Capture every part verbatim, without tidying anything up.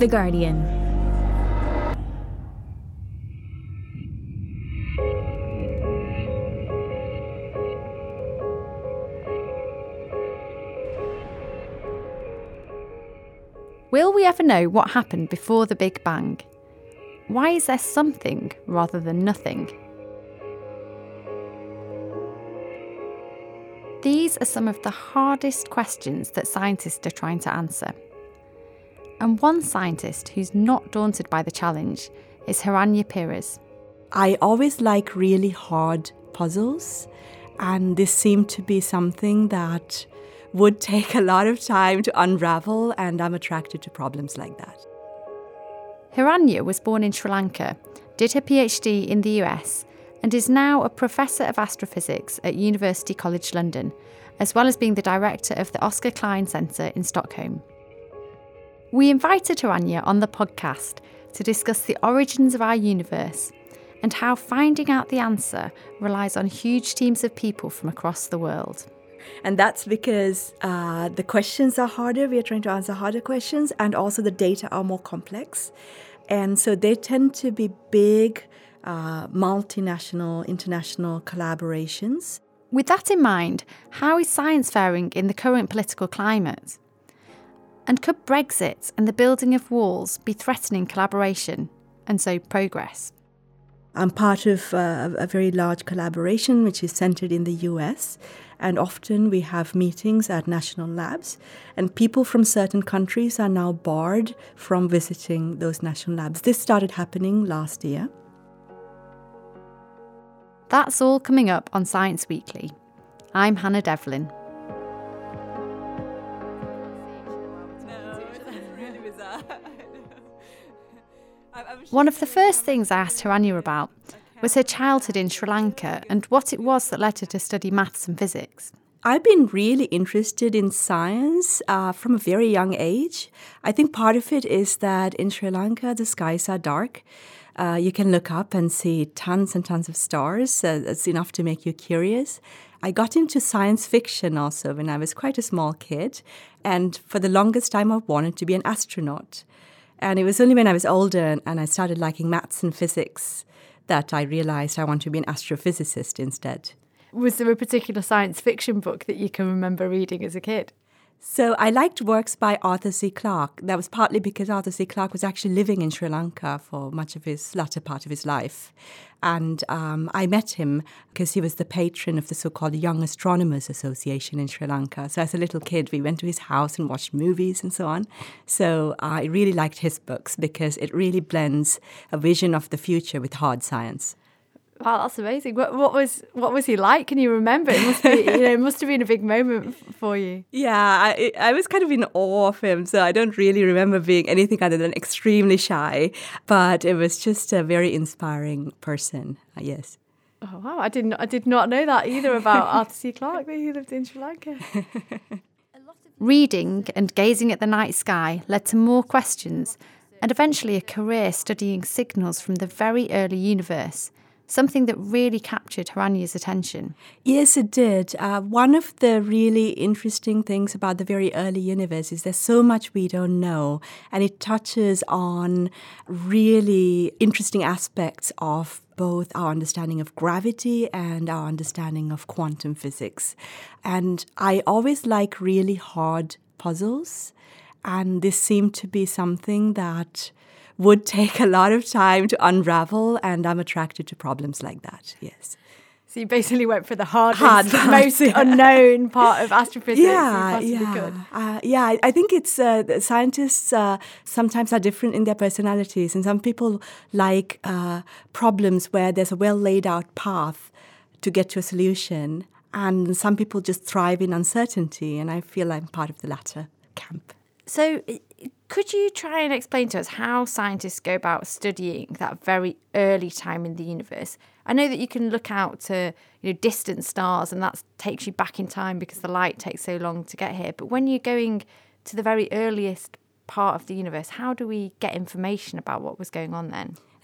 The Guardian. Will we ever know what happened before the Big Bang? Why is there something rather than nothing? These are some of the hardest questions that scientists are trying to answer. And one scientist who's not daunted by the challenge is Hiranya Pires. I always like really hard puzzles, and this seemed to be something that would take a lot of time to unravel, and I'm attracted to problems like that. Hiranya was born in Sri Lanka, did her PhD in the U S, and is now a Professor of Astrophysics at University College London, as well as being the Director of the Oscar Klein Centre in Stockholm. We invited Hiranya on the podcast to discuss the origins of our universe and how finding out the answer relies on huge teams of people from across the world. And that's because uh, the questions are harder. We are trying to answer harder questions, and also the data are more complex. And so they tend to be big, uh, multinational, international collaborations. With that in mind, how is science faring in the current political climate? And could Brexit and the building of walls be threatening collaboration and so progress? I'm part of uh, a very large collaboration which is centered in the U S, and often we have meetings at national labs, and people from certain countries are now barred from visiting those national labs. This started happening last year. That's all coming up on Science Weekly. I'm Hannah Devlin. One of the first things I asked Hiranya about was her childhood in Sri Lanka and what it was that led her to study maths and physics. I've been really interested in science uh, from a very young age. I think part of it is that in Sri Lanka, the skies are dark. Uh, you can look up and see tons and tons of stars. Uh, it's enough to make you curious. I got into science fiction also when I was quite a small kid. And for the longest time, I wanted to be an astronaut. And it was only when I was older and I started liking maths and physics that I realized I want to be an astrophysicist instead. Was there a particular science fiction book that you can remember reading as a kid? So I liked works by Arthur C. Clarke. That was partly because Arthur C. Clarke was actually living in Sri Lanka for much of his latter part of his life. And um, I met him because he was the patron of the so-called Young Astronomers Association in Sri Lanka. So as a little kid, we went to his house and watched movies and so on. So I really liked his books because it really blends a vision of the future with hard science. Wow, that's amazing. What, what was what was he like? Can you remember? It must be, you know, it must have been a big moment for you. Yeah, I, I was kind of in awe of him, so I don't really remember being anything other than extremely shy. But it was just a very inspiring person, yes. Oh wow, I didn't I did not know that either about Arthur C. Clarke, that he lived in Sri Lanka. Reading and gazing at the night sky led to more questions and eventually a career studying signals from the very early universe. Something that really captured Hiranya's attention. Yes, it did. Uh, one of the really interesting things about the very early universe is there's so much we don't know, and it touches on really interesting aspects of both our understanding of gravity and our understanding of quantum physics. And I always like really hard puzzles, and this seemed to be something that would take a lot of time to unravel, and I'm attracted to problems like that, yes. So you basically went for the hardest, Hard most yeah. unknown part of astrophysics. Yeah, yeah. Uh, yeah, I, I think it's, uh, scientists uh, sometimes are different in their personalities, and some people like uh, problems where there's a well-laid out path to get to a solution, and some people just thrive in uncertainty, and I feel I'm part of the latter camp. So could you try and explain to us how scientists go about studying that very early time in the universe? I know that you can look out to, you know, distant stars, and that takes you back in time because the light takes so long to get here. But when you're going to the very earliest part of the universe, how do we get information about what was going on then?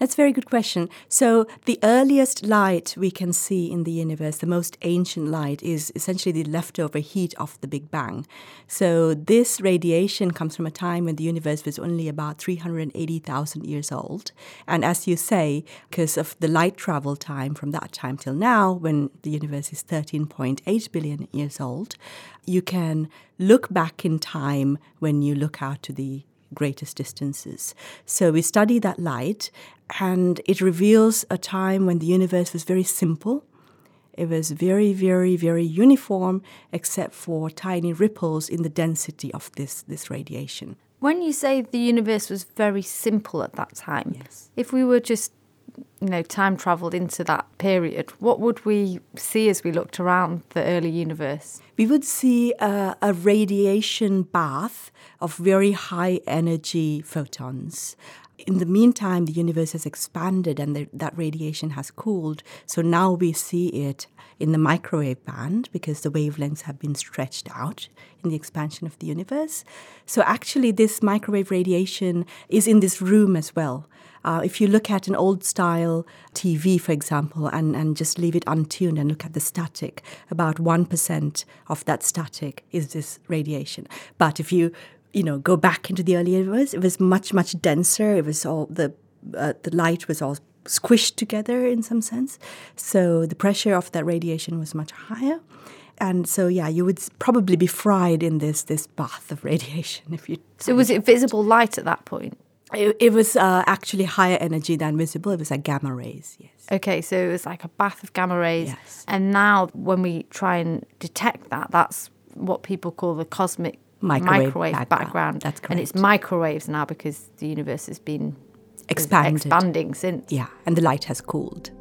That's a very good question. So the earliest light we can see in the universe, the most ancient light, is essentially the leftover heat of the Big Bang. So this radiation comes from a time when the universe was only about three hundred eighty thousand years old. And as you say, because of the light travel time from that time till now, when the universe is thirteen point eight billion years old, you can look back in time when you look out to the greatest distances. So we study that light, and it reveals a time when the universe was very simple. It was very, very, very uniform, except for tiny ripples in the density of this, this radiation. When you say the universe was very simple at that time, yes. If we were just, you know, time travelled into that period, what would we see as we looked around the early universe? We would see a, a radiation bath of very high energy photons. In the meantime, the universe has expanded and the, that radiation has cooled. So now we see it in the microwave band because the wavelengths have been stretched out in the expansion of the universe. So actually, this microwave radiation is in this room as well. Uh, if you look at an old-style T V, for example, and, and just leave it untuned and look at the static, about one percent of that static is this radiation. But if you, you know, go back into the early universe, it was much, much denser. It was all, the, uh, the light was all squished together in some sense. So the pressure of that radiation was much higher. And so, yeah, you would probably be fried in this, this bath of radiation. if you. So was it visible light at that point? It, it was uh, actually higher energy than visible. It was like gamma rays, yes. Okay, so it was like a bath of gamma rays. Yes. And now when we try and detect that, that's what people call the cosmic microwave, microwave background. background. That's correct. And it's microwaves now because the universe has been expanded. expanding since. Yeah, and the light has cooled.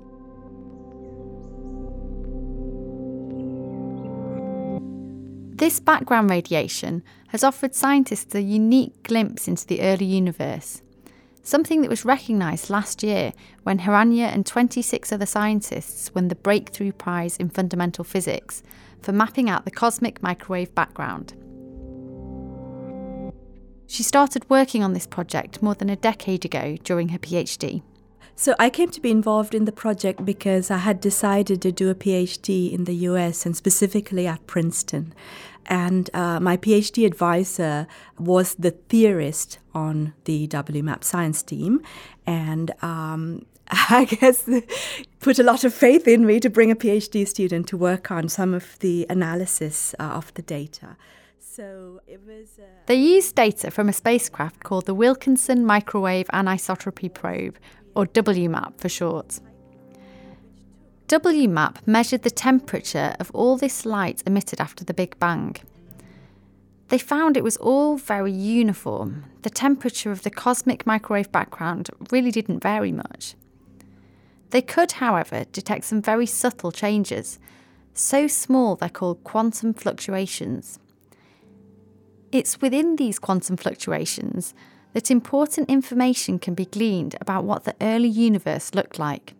This background radiation has offered scientists a unique glimpse into the early universe, something that was recognised last year when Hiranya and twenty-six other scientists won the Breakthrough Prize in Fundamental Physics for mapping out the cosmic microwave background. She started working on this project more than a decade ago during her PhD. So I came to be involved in the project because I had decided to do a PhD in the U S and specifically at Princeton. And uh, my PhD advisor was the theorist on the W MAP science team. And um, I guess put a lot of faith in me to bring a PhD student to work on some of the analysis uh, of the data. So it was. Uh, they used data from a spacecraft called the Wilkinson Microwave Anisotropy Probe, or W MAP for short. W MAP measured the temperature of all this light emitted after the Big Bang. They found it was all very uniform. The temperature of the cosmic microwave background really didn't vary much. They could, however, detect some very subtle changes, so small they're called quantum fluctuations. It's within these quantum fluctuations that important information can be gleaned about what the early universe looked like.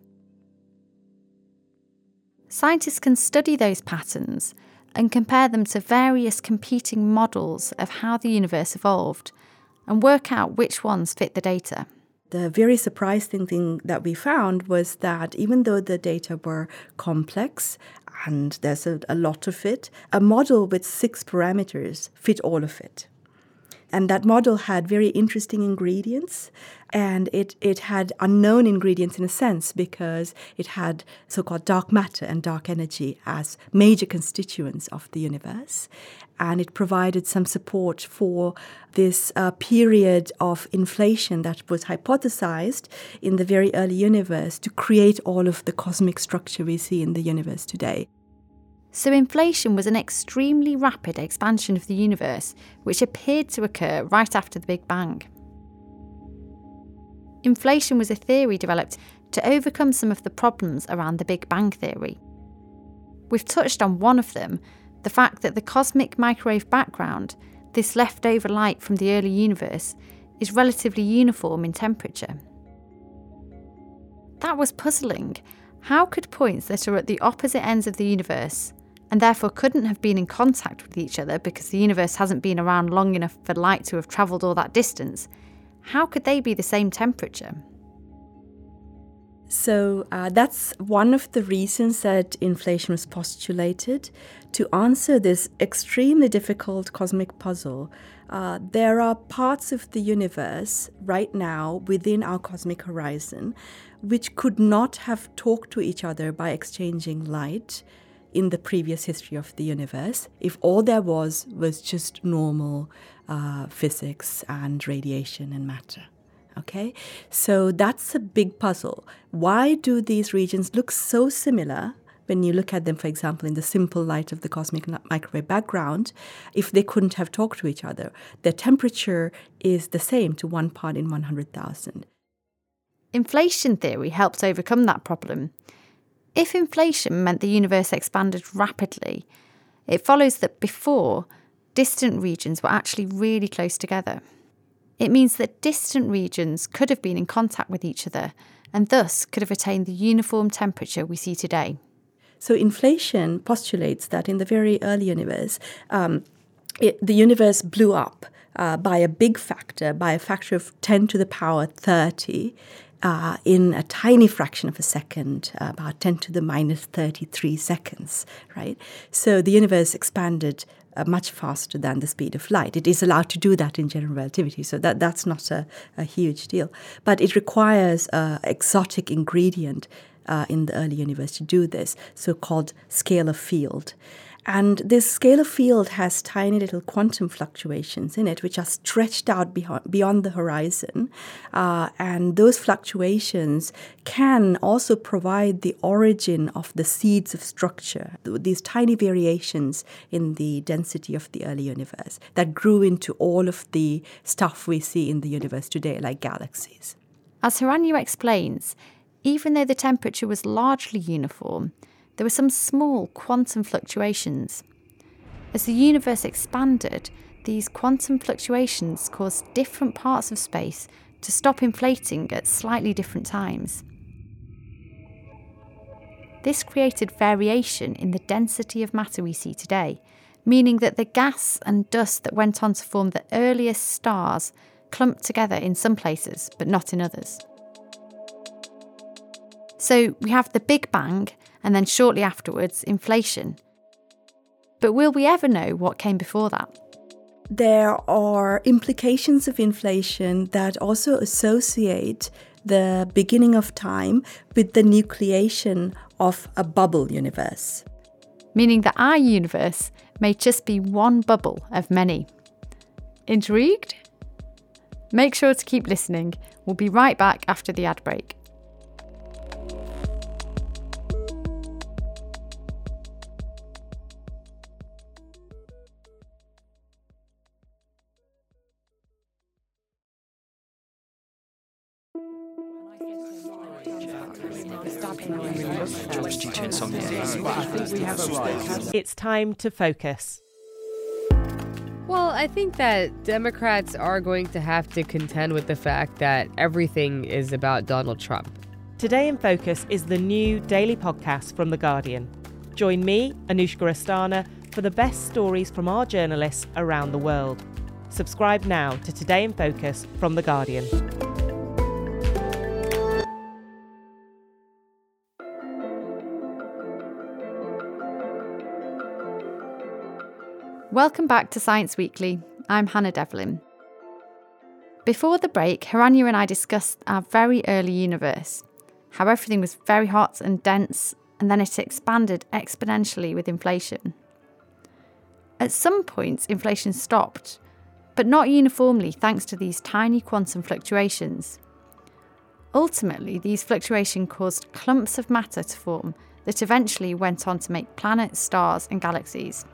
Scientists can study those patterns and compare them to various competing models of how the universe evolved and work out which ones fit the data. The very surprising thing that we found was that even though the data were complex, and there's a, a lot of it, a model with six parameters fit all of it. And that model had very interesting ingredients, and it, it had unknown ingredients in a sense because it had so-called dark matter and dark energy as major constituents of the universe. And it provided some support for this uh, period of inflation that was hypothesized in the very early universe to create all of the cosmic structure we see in the universe today. So inflation was an extremely rapid expansion of the universe, which appeared to occur right after the Big Bang. Inflation was a theory developed to overcome some of the problems around the Big Bang theory. We've touched on one of them, the fact that the cosmic microwave background, this leftover light from the early universe, is relatively uniform in temperature. That was puzzling. How could points that are at the opposite ends of the universe, and therefore couldn't have been in contact with each other because the universe hasn't been around long enough for light to have travelled all that distance, how could they be the same temperature? So uh, that's one of the reasons that inflation was postulated to answer this extremely difficult cosmic puzzle. Uh, there are parts of the universe right now within our cosmic horizon which could not have talked to each other by exchanging light in the previous history of the universe if all there was was just normal uh, physics and radiation and matter. Okay, so that's a big puzzle. Why do these regions look so similar when you look at them, for example, in the simple light of the cosmic microwave background, if they couldn't have talked to each other? Their temperature is the same to one part in one hundred thousand. Inflation theory helped overcome that problem. If inflation meant the universe expanded rapidly, it follows that before, distant regions were actually really close together. It means that distant regions could have been in contact with each other and thus could have attained the uniform temperature we see today. So inflation postulates that in the very early universe, um, it, the universe blew up uh, by a big factor, by a factor of ten to the power thirty, uh, in a tiny fraction of a second, uh, about ten to the minus thirty-three seconds, right? So the universe expanded Uh, much faster than the speed of light. It is allowed to do that in general relativity, so that, that's not a, a huge deal. But it requires an exotic ingredient uh, in the early universe to do this, so-called scalar field. And this scalar field has tiny little quantum fluctuations in it, which are stretched out beyond, beyond the horizon. Uh, and those fluctuations can also provide the origin of the seeds of structure, these tiny variations in the density of the early universe that grew into all of the stuff we see in the universe today, like galaxies. As Hiranyu explains, even though the temperature was largely uniform, there were some small quantum fluctuations. As the universe expanded, these quantum fluctuations caused different parts of space to stop inflating at slightly different times. This created variation in the density of matter we see today, meaning that the gas and dust that went on to form the earliest stars clumped together in some places, but not in others. So we have the Big Bang, and then shortly afterwards, inflation. But will we ever know what came before that? There are implications of inflation that also associate the beginning of time with the nucleation of a bubble universe. Meaning that our universe may just be one bubble of many. Intrigued? Make sure to keep listening. We'll be right back after the ad break. It's time to focus. Well, I think that Democrats are going to have to contend with the fact that everything is about Donald Trump. Today in Focus is the new daily podcast from The Guardian. Join me, Anushka Astana, for the best stories from our journalists around the world. Subscribe now to Today in Focus from The Guardian. Welcome back to Science Weekly. I'm Hannah Devlin. Before the break, Hiranyu and I discussed our very early universe, how everything was very hot and dense, and then it expanded exponentially with inflation. At some points, inflation stopped, but not uniformly thanks to these tiny quantum fluctuations. Ultimately, these fluctuations caused clumps of matter to form that eventually went on to make planets, stars, and galaxies.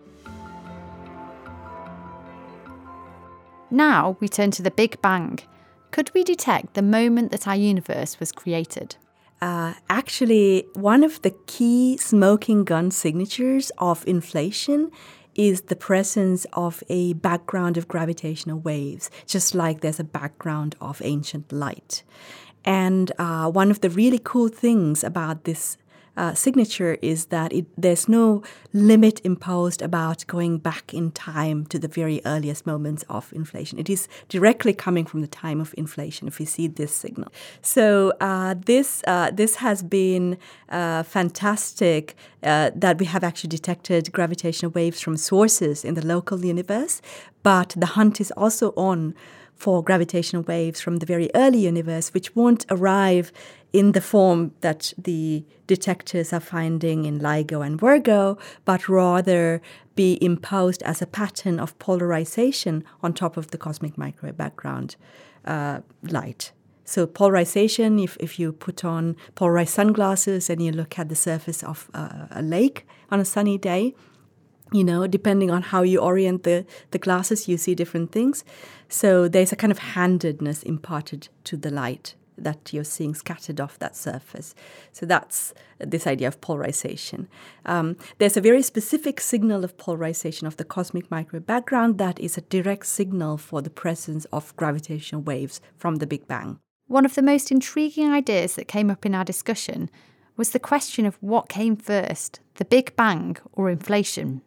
Now we turn to the Big Bang. Could we detect the moment that our universe was created? Uh, actually, one of the key smoking gun signatures of inflation is the presence of a background of gravitational waves, just like there's a background of ancient light. And uh, one of the really cool things about this uh, signature is that it, there's no limit imposed about going back in time to the very earliest moments of inflation. It is directly coming from the time of inflation if you see this signal. So uh, this uh, this has been uh, fantastic uh, that we have actually detected gravitational waves from sources in the local universe, but the hunt is also on for gravitational waves from the very early universe, which won't arrive in the form that the detectors are finding in LIGO and Virgo, but rather be imposed as a pattern of polarization on top of the cosmic microwave background uh, light. So polarization, if, if you put on polarized sunglasses and you look at the surface of uh, a lake on a sunny day, you know, depending on how you orient the, the glasses, you see different things. So there's a kind of handedness imparted to the light that you're seeing scattered off that surface. So that's this idea of polarization. Um, there's a very specific signal of polarization of the cosmic microwave background that is a direct signal for the presence of gravitational waves from the Big Bang. One of the most intriguing ideas that came up in our discussion was the question of what came first, the Big Bang or inflation.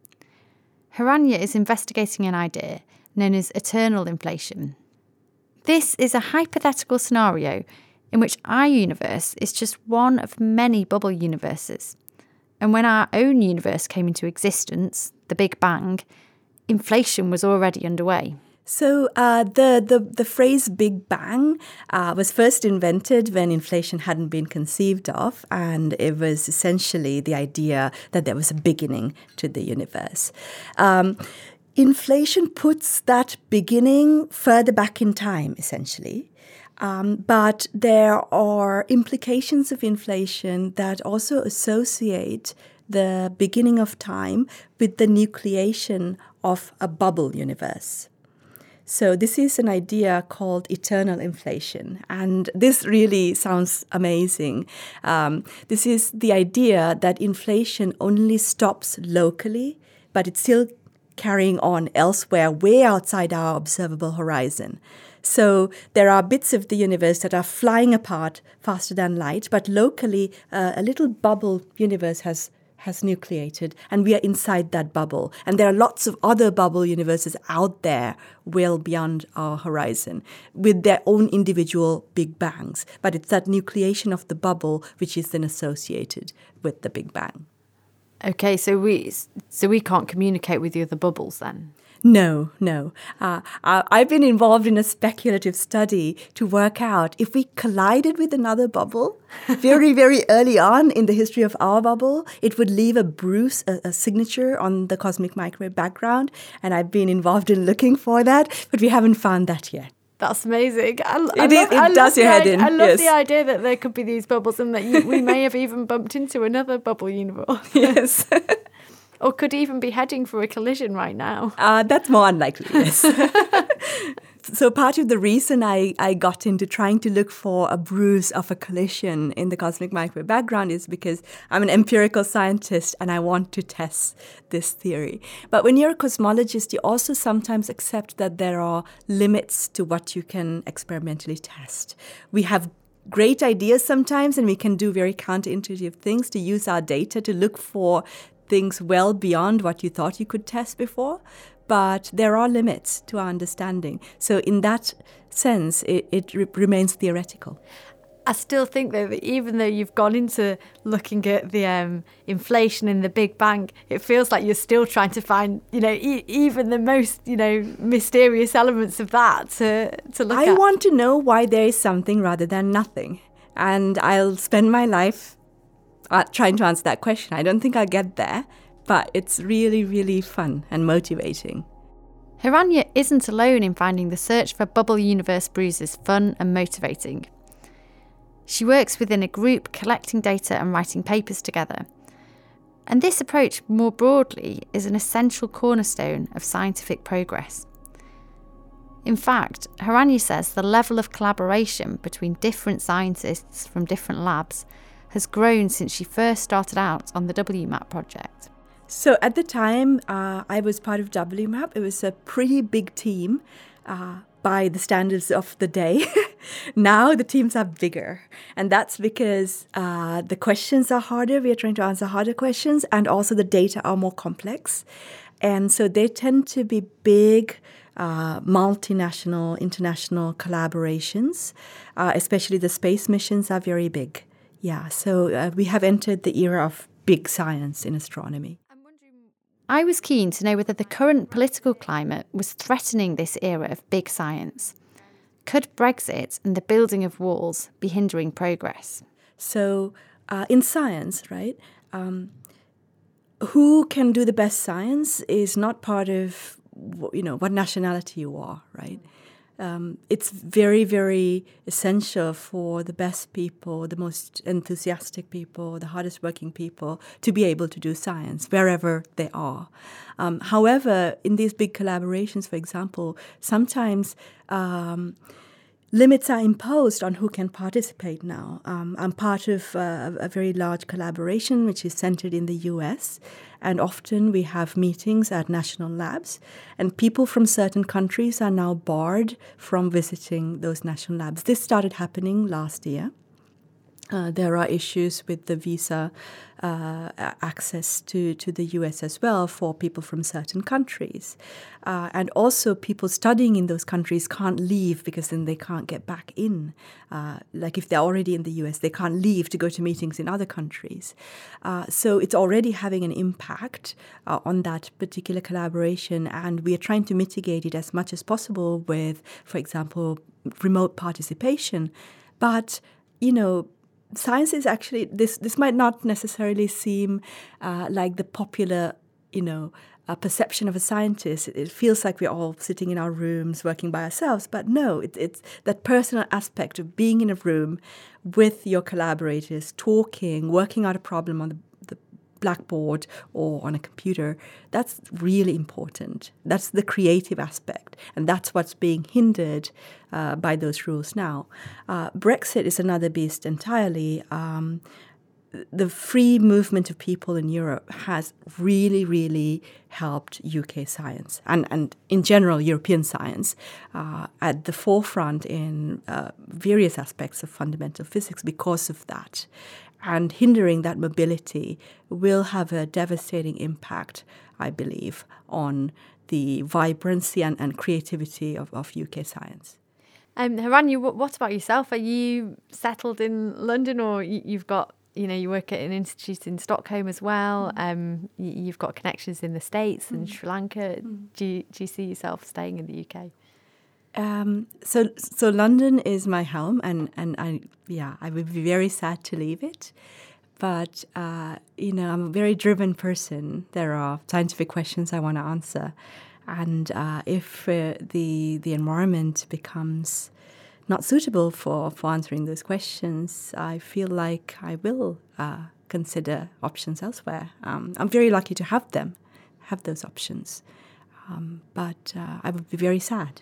Hiranya is investigating an idea known as eternal inflation. This is a hypothetical scenario in which our universe is just one of many bubble universes. And when our own universe came into existence, the Big Bang, inflation was already underway. So uh, the, the, the phrase Big Bang uh, was first invented when inflation hadn't been conceived of, and it was essentially the idea that there was a beginning to the universe. Um, inflation puts that beginning further back in time, essentially. Um, but there are implications of inflation that also associate the beginning of time with the nucleation of a bubble universe. So this is an idea called eternal inflation, and this really sounds amazing. Um, this is the idea that inflation only stops locally, but it's still carrying on elsewhere, way outside our observable horizon. So there are bits of the universe that are flying apart faster than light, but locally uh, a little bubble universe has has nucleated, and we are inside that bubble. And there are lots of other bubble universes out there well beyond our horizon with their own individual Big Bangs. But it's that nucleation of the bubble which is then associated with the Big Bang. Okay, so we so we can't communicate with the other bubbles then? No, no. Uh, I've been involved in a speculative study to work out if we collided with another bubble very, very early on in the history of our bubble, it would leave a bruise, a, a signature on the cosmic microwave background. And I've been involved in looking for that, but we haven't found that yet. That's amazing. I, I it is, love, it I does your head in. I love yes. the idea that there could be these bubbles and that you, we may have even bumped into another bubble universe. Yes. Or could even be heading for a collision right now. Uh, that's more unlikely, yes. So part of the reason I, I got into trying to look for a bruise of a collision in the cosmic microwave background is because I'm an empirical scientist and I want to test this theory. But when you're a cosmologist, you also sometimes accept that there are limits to what you can experimentally test. We have great ideas sometimes, and we can do very counterintuitive things to use our data to look for things well beyond what you thought you could test before. But there are limits to our understanding. So in that sense, it, it re- remains theoretical. I still think, though, that even though you've gone into looking at the um, inflation in the Big Bang, it feels like you're still trying to find, you know, e- even the most, you know, mysterious elements of that to, to look I at. I want to know why there is something rather than nothing. And I'll spend my life uh, trying to answer that question. I don't think I'll get there, but it's really, really fun and motivating. Hiranya isn't alone in finding the search for bubble universe bruises fun and motivating. She works within a group collecting data and writing papers together. And this approach, more broadly, is an essential cornerstone of scientific progress. In fact, Hiranya says the level of collaboration between different scientists from different labs has grown since she first started out on the W MAP project. So at the time uh, I was part of W MAP, it was a pretty big team uh, by the standards of the day. Now the teams are bigger, and that's because uh, the questions are harder. We are trying to answer harder questions, and also the data are more complex. And so they tend to be big, uh, multinational, international collaborations, uh, especially the space missions are very big. Yeah, so uh, we have entered the era of big science in astronomy. I was keen to know whether the current political climate was threatening this era of big science. Could Brexit and the building of walls be hindering progress? So uh, in science, right, um, who can do the best science is not part of, you know, what nationality you are, right? Um, it's very, very essential for the best people, the most enthusiastic people, the hardest working people to be able to do science wherever they are. Um, however, in these big collaborations, for example, sometimes um, limits are imposed on who can participate now. Um, I'm part of uh, a very large collaboration which is centered in the U S, and often we have meetings at national labs, and people from certain countries are now barred from visiting those national labs. This started happening last year. Uh, there are issues with the visa uh, access to, to the U S as well for people from certain countries. Uh, and also people studying in those countries can't leave because then they can't get back in. Uh, like if they're already in the U S, they can't leave to go to meetings in other countries. Uh, so it's already having an impact uh, on that particular collaboration, and we are trying to mitigate it as much as possible with, for example, remote participation. But, you know, science is actually, this this might not necessarily seem uh, like the popular, you know, uh, perception of a scientist. It, it feels like we're all sitting in our rooms working by ourselves. But no, it, it's that personal aspect of being in a room with your collaborators, talking, working out a problem on the blackboard or on a computer. That's really important. That's the creative aspect, and that's what's being hindered uh, by those rules now. Uh, Brexit is another beast entirely. Um, the free movement of people in Europe has really, really helped U K science and, and in general European science uh, at the forefront in uh, various aspects of fundamental physics because of that. And hindering that mobility will have a devastating impact, I believe, on the vibrancy and, and creativity of, of U K science. Um, Hiranya, what about yourself? Are you settled in London, or you've got, you know, you work at an institute in Stockholm as well? Mm. Um, you've got connections in the States and mm. Sri Lanka. Mm. Do you, do you see yourself staying in the U K? Um, so, so London is my home, and, and I, yeah, I would be very sad to leave it. But, uh, you know, I'm a very driven person. There are scientific questions I want to answer. And uh, if uh, the the environment becomes not suitable for, for answering those questions, I feel like I will uh, consider options elsewhere. Um, I'm very lucky to have them, have those options. Um, but uh, I would be very sad.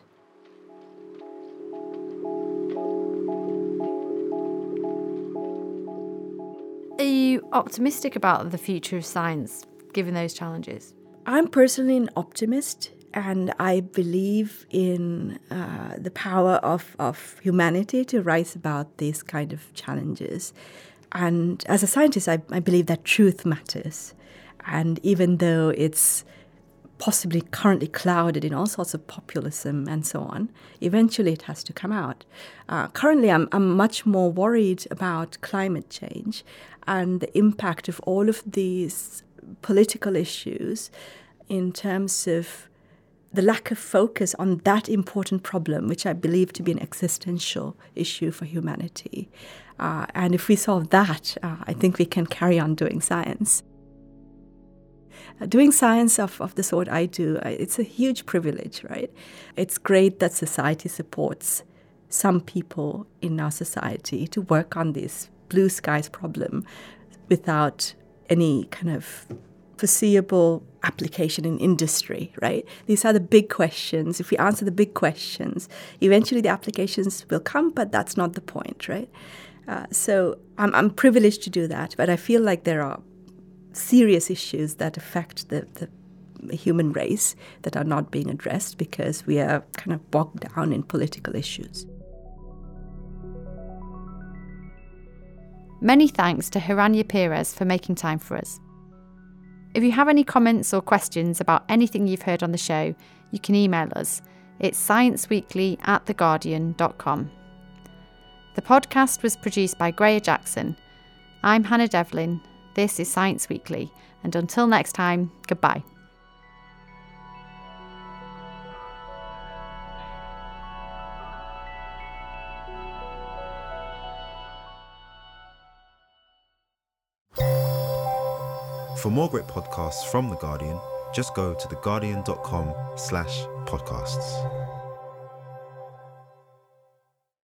Are you optimistic about the future of science, given those challenges? I'm personally an optimist, and I believe in uh, the power of, of humanity to rise about these kind of challenges. And as a scientist, I, I believe that truth matters. And even though it's possibly currently clouded in all sorts of populism and so on, eventually it has to come out. Uh, currently, I'm, I'm much more worried about climate change and the impact of all of these political issues in terms of the lack of focus on that important problem, which I believe to be an existential issue for humanity. Uh, and if we solve that, uh, I think we can carry on doing science. Uh, doing science of, of the sort I do, it's a huge privilege, right? It's great that society supports some people in our society to work on this blue skies problem without any kind of foreseeable application in industry, right? These are the big questions. If we answer the big questions, eventually the applications will come, but that's not the point, right? Uh, so I'm, I'm privileged to do that, but I feel like there are serious issues that affect the, the human race that are not being addressed because we are kind of bogged down in political issues. Many thanks to Hiranya Perez for making time for us. If you have any comments or questions about anything you've heard on the show, you can email us. It's scienceweekly at theguardian dot com. The podcast was produced by Greer Jackson. I'm Hannah Devlin. This is Science Weekly. And until next time, goodbye. For more great podcasts from The Guardian, just go to theguardian dot com slash podcasts.